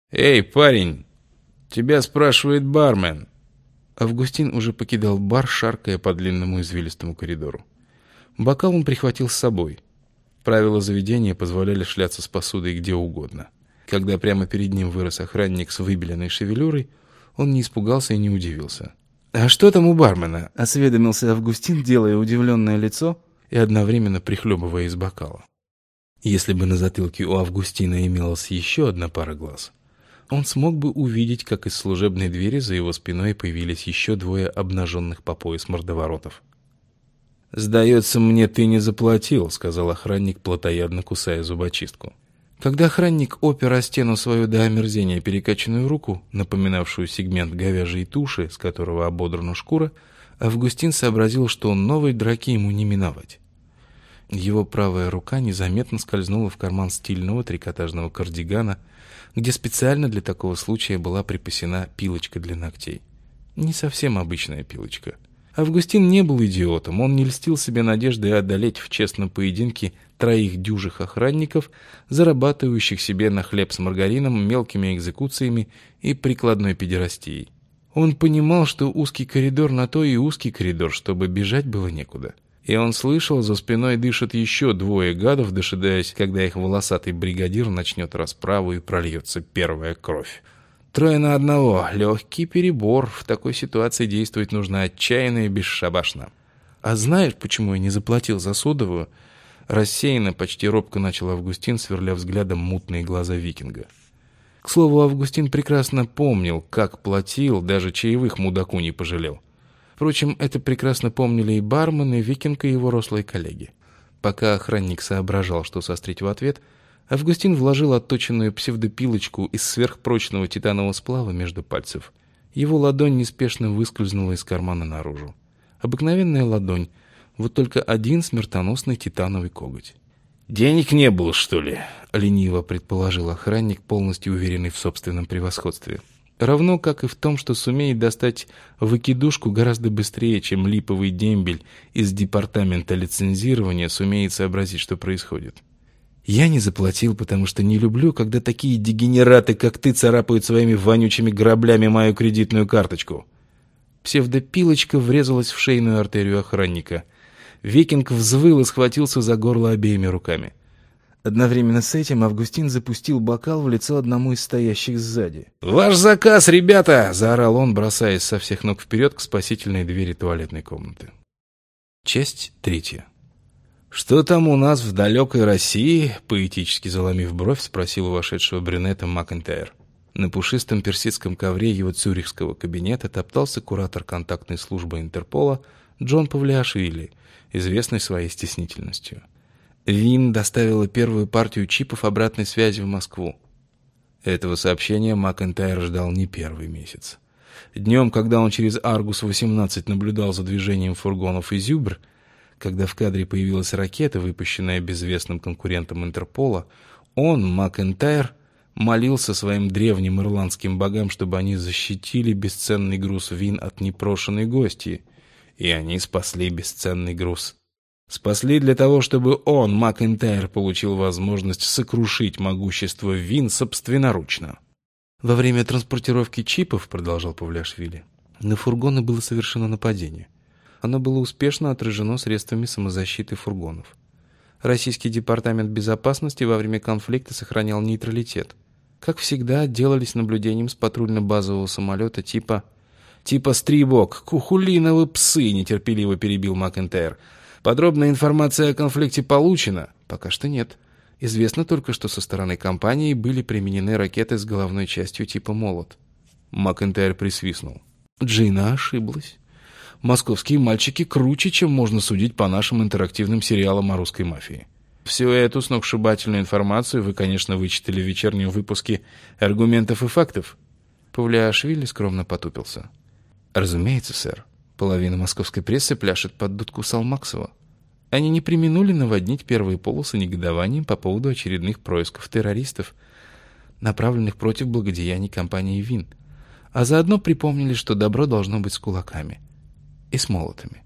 «Эй, парень, тебя спрашивает бармен». Августин уже покидал бар, шаркая по длинному извилистому коридору. Бокал он прихватил с собой. Правила заведения позволяли шляться с посудой где угодно. Когда прямо перед ним вырос охранник с выбеленной шевелюрой, он не испугался и не удивился. «А что там у бармена?» — осведомился Августин, делая удивленное лицо и одновременно прихлебывая из бокала. Если бы на затылке у Августина имелась еще одна пара глаз, он смог бы увидеть, как из служебной двери за его спиной появились еще двое обнаженных по пояс мордоворотов. «Сдается мне, ты не заплатил», — сказал охранник, плотоядно кусая зубочистку. Когда охранник опер о стену свою до омерзения перекачанную руку, напоминавшую сегмент говяжьей туши, с которого ободрана шкура, Августин сообразил, что новой драки ему не миновать. Его правая рука незаметно скользнула в карман стильного трикотажного кардигана, где специально для такого случая была припасена пилочка для ногтей. Не совсем обычная пилочка. Августин не был идиотом, он не льстил себе надеждой одолеть в честном поединке троих дюжих охранников, зарабатывающих себе на хлеб с маргарином, мелкими экзекуциями и прикладной педерастией. Он понимал, что узкий коридор на то и узкий коридор, чтобы бежать было некуда. И он слышал, за спиной дышат еще двое гадов, дожидаясь, когда их волосатый бригадир начнет расправу и прольется первая кровь. 3 на 1. Легкий перебор. В такой ситуации действовать нужно отчаянно и бесшабашно. «А знаешь, почему я не заплатил за содовую?» Рассеянно, почти робко начал Августин, сверля взглядом мутные глаза викинга. К слову, Августин прекрасно помнил, как платил, даже чаевых мудаку не пожалел. Впрочем, это прекрасно помнили и бармен, и викинг, и его рослые коллеги. Пока охранник соображал, что сострить в ответ, Августин вложил отточенную псевдопилочку из сверхпрочного титанового сплава между пальцев. Его ладонь неспешно выскользнула из кармана наружу. Обыкновенная ладонь, вот только один смертоносный титановый коготь. «Денег не было, что ли?» — лениво предположил охранник, полностью уверенный в собственном превосходстве. Равно как и в том, что сумеет достать выкидушку гораздо быстрее, чем липовый дембель из департамента лицензирования сумеет сообразить, что происходит. «Я не заплатил, потому что не люблю, когда такие дегенераты, как ты, царапают своими вонючими граблями мою кредитную карточку». Псевдопилочка врезалась в шейную артерию охранника. Викинг взвыл и схватился за горло обеими руками. Одновременно с этим Августин запустил бокал в лицо одному из стоящих сзади. «Ваш заказ, ребята!» — заорал он, бросаясь со всех ног вперед к спасительной двери туалетной комнаты. Часть 3. «Что там у нас в далекой России?» — поэтически заломив бровь, спросил у вошедшего брюнета Макентайр. На пушистом персидском ковре его цюрихского кабинета топтался куратор контактной службы Интерпола Джон Павлиашвили, известный своей стеснительностью. Вин доставила первую партию чипов обратной связи в Москву. Этого сообщения Макентайр ждал не первый месяц. Днем, когда он через Аргус-18 наблюдал за движением фургонов и Зюбр, когда в кадре появилась ракета, выпущенная безвестным конкурентом Интерпола, он, Макентайр, молился своим древним ирландским богам, чтобы они защитили бесценный груз Вин от непрошенной гостьи. И они спасли бесценный груз. Спасли для того, чтобы он, Макентайр, получил возможность сокрушить могущество Вин собственноручно. Во время транспортировки чипов, продолжал Павлиашвили, на фургоны было совершено нападение. Оно было успешно отражено средствами самозащиты фургонов. Российский департамент безопасности во время конфликта сохранял нейтралитет. Как всегда, делались наблюдением с патрульно-базового самолета типа «Стрибок, кухулиновы псы», нетерпеливо перебил Макентайр. «Подробная информация о конфликте получена?» «Пока что нет. Известно только, что со стороны компании были применены ракеты с головной частью типа «Молот». Макентайр присвистнул. Джина ошиблась. Московские мальчики круче, чем можно судить по нашим интерактивным сериалам о русской мафии. Всю эту сногсшибательную информацию вы, конечно, вычитали в вечернем выпуске «Аргументов и фактов». Павлиашвили скромно потупился. «Разумеется, сэр. Половина московской прессы пляшет под дудку Салмаксова. Они не преминули наводнить первые полосы негодованием по поводу очередных происков террористов, направленных против благодеяний компании Вин, а заодно припомнили, что добро должно быть с кулаками и с молотами».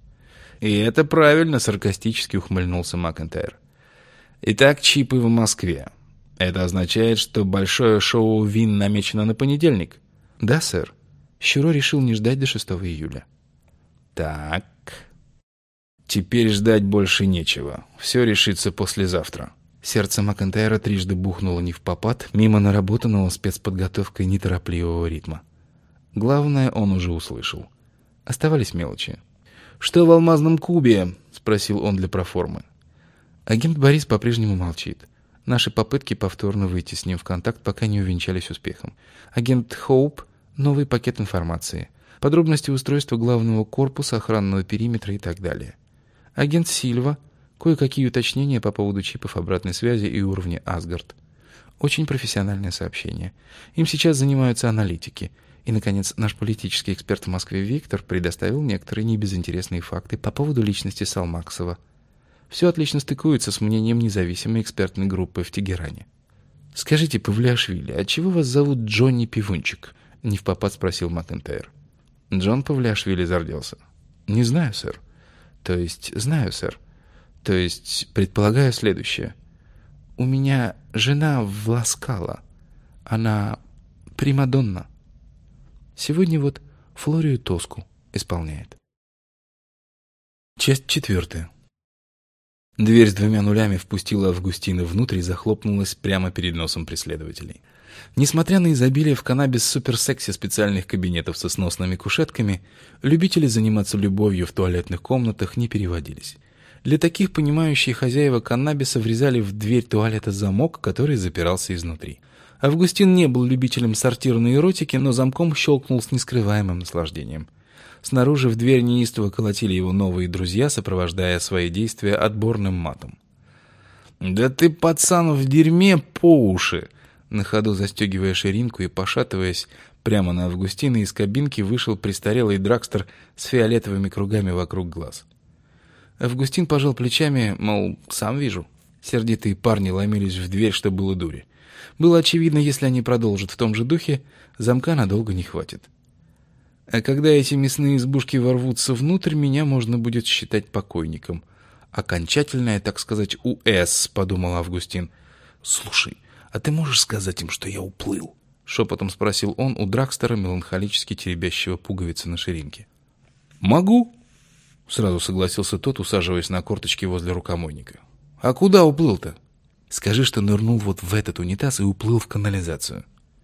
«И это правильно», — саркастически ухмыльнулся Макентайр. «Итак, чипы в Москве. Это означает, что большое шоу «Вин» намечено на понедельник? Да, сэр. Щуро решил не ждать до 6 июля. Так. Теперь ждать больше нечего. Все решится послезавтра. Сердце Макентайра трижды бухнуло невпопад, мимо наработанного спецподготовкой неторопливого ритма. Главное он уже услышал. Оставались мелочи. «Что в алмазном кубе?» — спросил он для проформы. Агент Борис по-прежнему молчит. Наши попытки повторно выйти с ним в контакт пока не увенчались успехом. Агент Хоуп — новый пакет информации. Подробности устройства главного корпуса, охранного периметра и так далее. Агент Сильва — кое-какие уточнения по поводу чипов обратной связи и уровня Асгард. Очень профессиональное сообщение. Им сейчас занимаются аналитики. И, наконец, наш политический эксперт в Москве Виктор предоставил некоторые небезынтересные факты по поводу личности Салмаксова. Все отлично стыкуется с мнением независимой экспертной группы в Тегеране. «Скажите, Павлиашвили, отчего вас зовут Джонни Пивунчик?» — невпопад спросил Макентайр. Джон Павлиашвили зарделся. «Не знаю, сэр. То есть, знаю, сэр. То есть, предполагаю следующее. У меня жена Власкала. Она примадонна. Сегодня вот Флорию Тоску исполняет». Часть 4. Дверь с 2 нулями впустила Августина внутрь и захлопнулась прямо перед носом преследователей. Несмотря на изобилие в каннабис-суперсексе специальных кабинетов со сносными кушетками, любители заниматься любовью в туалетных комнатах не переводились. Для таких понимающие хозяева каннабиса врезали в дверь туалета замок, который запирался изнутри. Августин не был любителем сортирной эротики, но замком щелкнул с нескрываемым наслаждением. Снаружи в дверь неистово колотили его новые друзья, сопровождая свои действия отборным матом. «Да ты, пацан, в дерьме по уши!» На ходу застегивая ширинку и пошатываясь прямо на Августина, из кабинки вышел престарелый драгстер с фиолетовыми кругами вокруг глаз. Августин пожал плечами, мол, сам вижу. Сердитые парни ломились в дверь, что было дури. Было очевидно, если они продолжат в том же духе, замка надолго не хватит. А когда эти мясные избушки ворвутся внутрь, меня можно будет считать покойником. Окончательное, так сказать, УС, подумал Августин. «Слушай, а ты можешь сказать им, что я уплыл?» Шепотом спросил он у драгстера, меланхолически теребящего пуговицы на ширинке. «Могу», — сразу согласился тот, усаживаясь на корточки возле рукомойника. «А куда уплыл-то?» «Скажи, что нырнул вот в этот унитаз и уплыл в канализацию».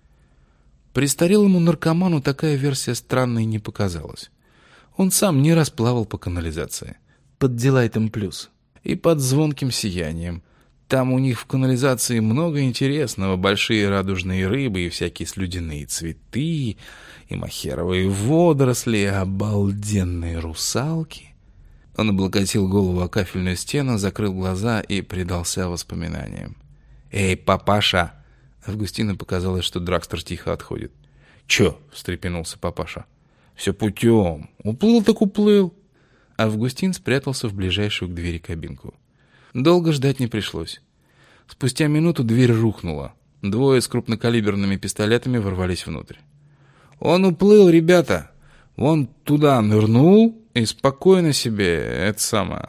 Престарелому наркоману такая версия странной не показалась. Он сам не раз плавал по канализации. Под Дилайтом Плюс. И под звонким сиянием. Там у них в канализации много интересного. Большие радужные рыбы и всякие слюдяные цветы, и мохеровые водоросли, и обалденные русалки. Он облокотил голову о кафельную стену, закрыл глаза и предался воспоминаниям. «Эй, папаша!» Августину показалось, что драгстер тихо отходит. «Чё?» — встрепенулся папаша. «Все путем. Уплыл так уплыл». Августин спрятался в ближайшую к двери кабинку. Долго ждать не пришлось. Спустя минуту дверь рухнула. 2 с крупнокалиберными пистолетами ворвались внутрь. «Он уплыл, ребята! Вон туда нырнул и спокойно себе, это самое...»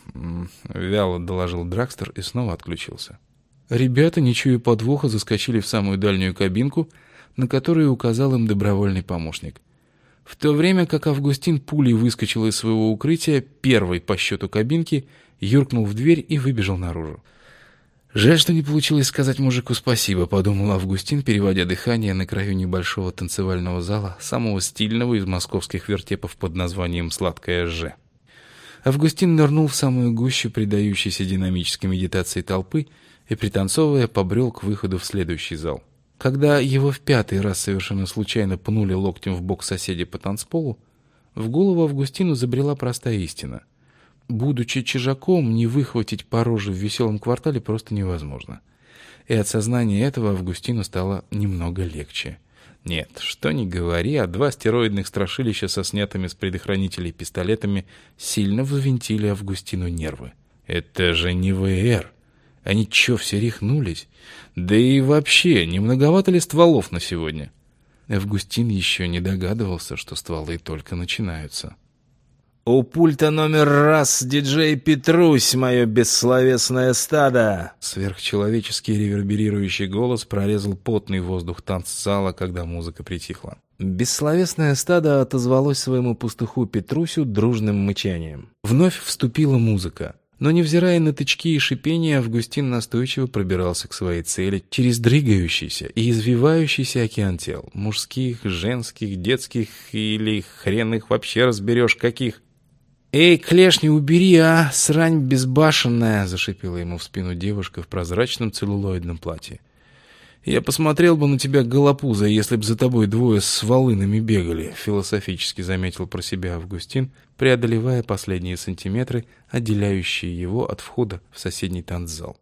Вяло доложил драгстер и снова отключился. Ребята, не чуя подвоха, заскочили в самую дальнюю кабинку, на которую указал им добровольный помощник. В то время как Августин пулей выскочил из своего укрытия, первой по счету кабинки, юркнул в дверь и выбежал наружу. «Жаль, что не получилось сказать мужику спасибо», — подумал Августин, переводя дыхание на краю небольшого танцевального зала, самого стильного из московских вертепов под названием «Сладкая Ж». Августин нырнул в самую гущу предающейся динамической медитации толпы и, пританцовывая, побрел к выходу в следующий зал. Когда его в 5-й раз совершенно случайно пнули локтем в бок соседи по танцполу, в голову Августину забрела простая истина. Будучи чижаком, не выхватить по роже в веселом квартале просто невозможно. И от сознания этого Августину стало немного легче. Нет, что ни говори, а 2 стероидных страшилища со снятыми с предохранителей пистолетами сильно взвинтили Августину нервы. Это же не ВР. Они чё, все рехнулись? Да и вообще, не многовато ли стволов на сегодня? Августин еще не догадывался, что стволы только начинаются. «У пульта номер раз диджей Петрусь, мое бессловесное стадо!» Сверхчеловеческий реверберирующий голос прорезал потный воздух танцзала, когда музыка притихла. Бессловесное стадо отозвалось своему пастуху Петрусю дружным мычанием. Вновь вступила музыка. Но, невзирая на тычки и шипения, Августин настойчиво пробирался к своей цели через дрыгающийся и извивающийся океан тел. Мужских, женских, детских или хрен их вообще разберешь каких. «Эй, клешни, убери, а, срань безбашенная!» — зашипела ему в спину девушка в прозрачном целлулоидном платье. «Я посмотрел бы на тебя, голопуза, если б за тобой двое с волынами бегали», — философически заметил про себя Августин, преодолевая последние сантиметры, отделяющие его от входа в соседний танцзал.